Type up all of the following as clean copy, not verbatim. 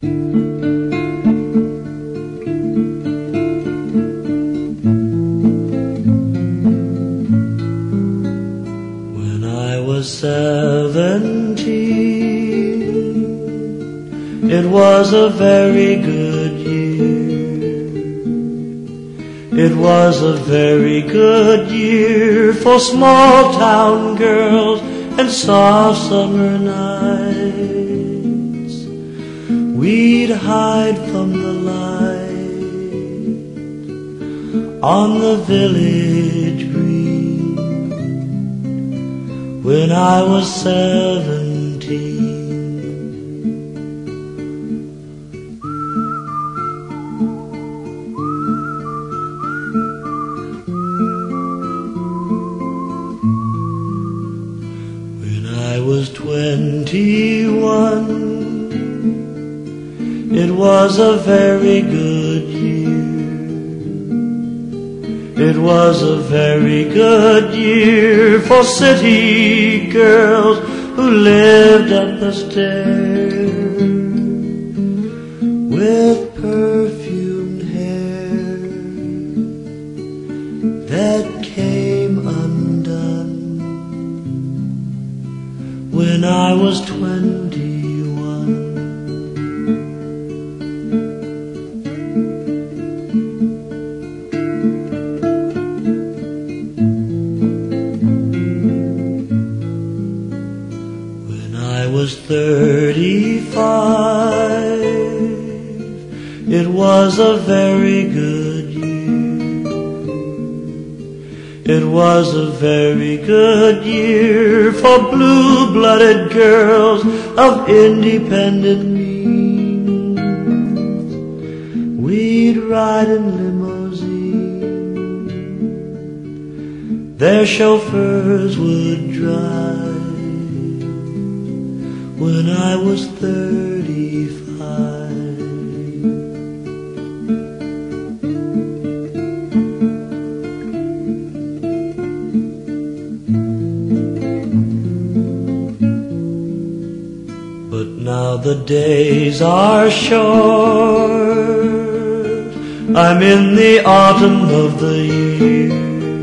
When I was 17, it was a very good year. It was a very good year for small town girls and soft summer nights. We'd hide from the light on the village green when I was 17. I was 21. It was a very good year. It was a very good year for city girls who lived up the stairs with perfumed hair that came undone when I was 21. When I was 35, it was a very good year. It was a very good year for blue-blooded girls of independent means. We'd ride in limousines, their chauffeurs would drive when I was 35. But now the days are short, I'm in the autumn of the year,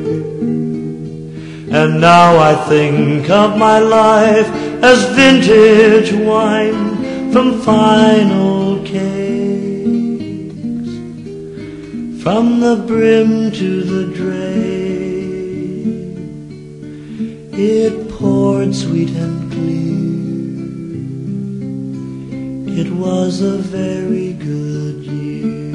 and now I think of my life as vintage wine from fine old cakes, from the brim to the drape, it poured sweet and clear. It was a very good year.